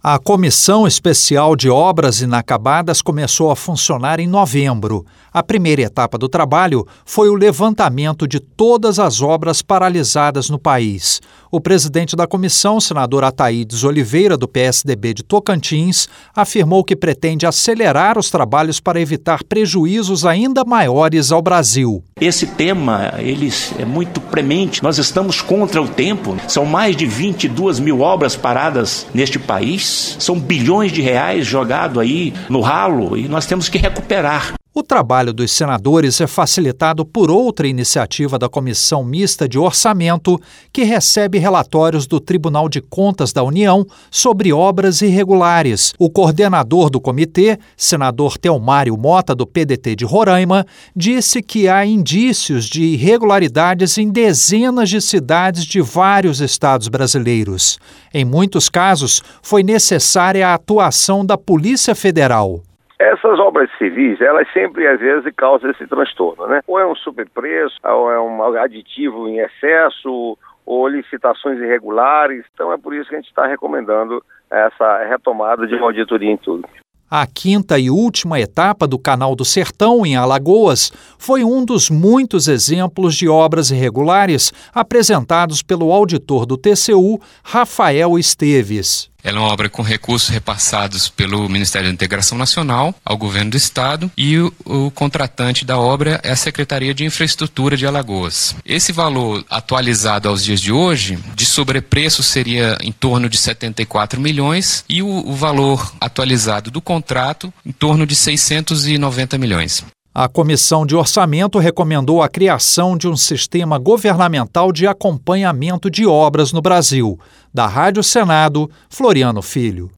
A Comissão Especial de Obras Inacabadas começou a funcionar em novembro. A primeira etapa do trabalho foi o levantamento de todas as obras paralisadas no país. O presidente da comissão, senador Ataídes Oliveira, do PSDB de Tocantins, afirmou que pretende acelerar os trabalhos para evitar prejuízos ainda maiores ao Brasil. Esse tema, ele é muito premente. Nós estamos contra o tempo. São mais de 22 mil obras paradas neste país. São bilhões de reais jogados aí no ralo e nós temos que recuperar. O trabalho dos senadores é facilitado por outra iniciativa da Comissão Mista de Orçamento, que recebe relatórios do Tribunal de Contas da União sobre obras irregulares. O coordenador do comitê, senador Telmário Mota, do PDT de Roraima, disse que há indícios de irregularidades em dezenas de cidades de vários estados brasileiros. Em muitos casos, foi necessária a atuação da Polícia Federal. Essas obras civis, elas sempre, às vezes, causam esse transtorno, né? Ou é um superpreço, ou é um aditivo em excesso, ou licitações irregulares. Então, é por isso que a gente está recomendando essa retomada de uma auditoria em tudo. A quinta e última etapa do Canal do Sertão, em Alagoas, foi um dos muitos exemplos de obras irregulares apresentados pelo auditor do TCU, Rafael Esteves. Ela é uma obra com recursos repassados pelo Ministério da Integração Nacional ao Governo do Estado e o contratante da obra é a Secretaria de Infraestrutura de Alagoas. Esse valor atualizado aos dias de hoje, de sobrepreço, seria em torno de 74 milhões e o valor atualizado do contrato em torno de 690 milhões. A Comissão de Orçamento recomendou a criação de um sistema governamental de acompanhamento de obras no Brasil. Da Rádio Senado, Floriano Filho.